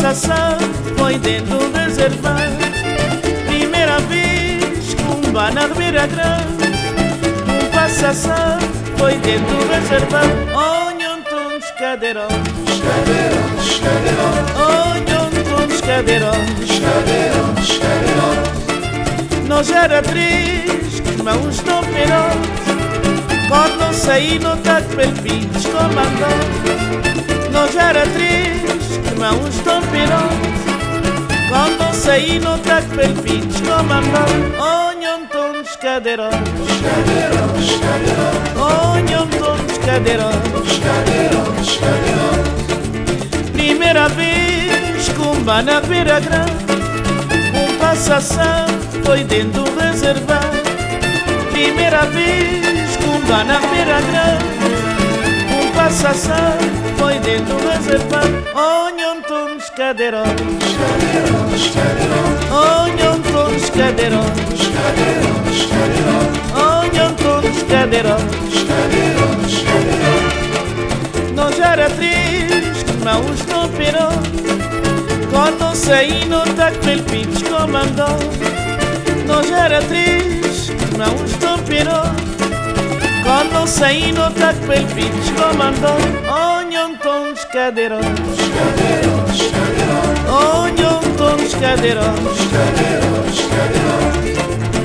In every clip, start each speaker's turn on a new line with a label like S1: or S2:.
S1: passação foi dentro do reservado. Primeira vez com na Ribeira Grande. Passação foi dentro do reservado. Onham todos cadeirões,
S2: Cadeirões, cadeirões,
S1: onham todos cadeirões.
S2: cadeirões, cadeirões.
S1: Nós era três irmãos do Perote. Quando não saí no taco pelo pinto comandou. Nós era três irmãos do Perote. Quando não saí no taco pelo pinto comandou. Onham todos cadeirões,
S2: Cadeirões, cadeirões,
S1: onham todos cadeirões.
S2: cadeirões, cadeirões.
S1: Primeira vez com na Beira Grande. Passação foi dentro do reservado. Primeira vez com na Beira Grande. Passação foi dentro do reservado. Onham todos cadeirões,
S2: Cadeirões, cadeirões,
S1: onham todos cadeirões.
S2: cadeirões, cadeirões.
S1: Onham todos cadeirões.
S2: Cadeirões, cadeirões.
S1: Nós era três irmãos do Perote. Quando saí no taco pelo pintos comandou. Nós era três irmãos do Perote. Quando saí no taco pelo pintos comandou. Onham todos cadeirões,
S2: Cadeirões, cadeirões,
S1: onham todos cadeirões.
S2: cadeirões, cadeirões.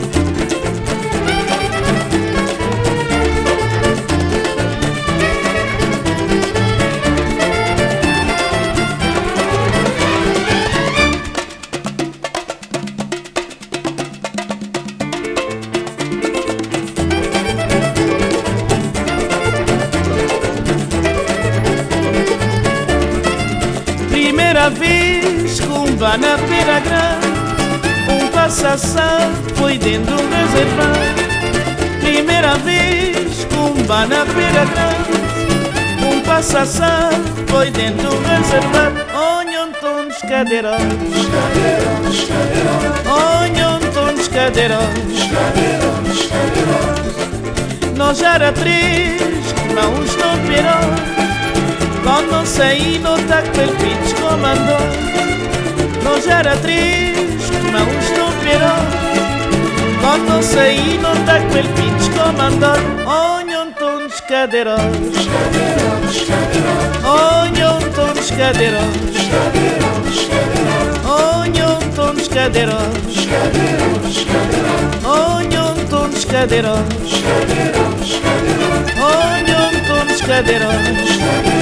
S1: Primeira vez com na Beira Grande. Passação foi dentro do reservado. Primeira vez com na Beira Grande. Passação foi dentro do reservado. Onham todos cadeirões,
S2: Cadeirões, cadeirões,
S1: onham todos cadeirões.
S2: cadeirões, cadeirões.
S1: Nós era três irmãos do Perote. Quando não saí no taco pelo pintos comandou. Nós era três irmãos do Perote. Quando não saí no taco pelo pintos comandou. Onham todos cadeirões,
S2: Cadeirões, cadeirões,
S1: onham todos cadeirões.
S2: cadeirões, cadeirões.
S1: Onham todos cadeirões,
S2: Cadeirões, cadeirões,
S1: onham todos cadeirões.
S2: cadeirões, cadeirões.
S1: Onham todos cadeirões.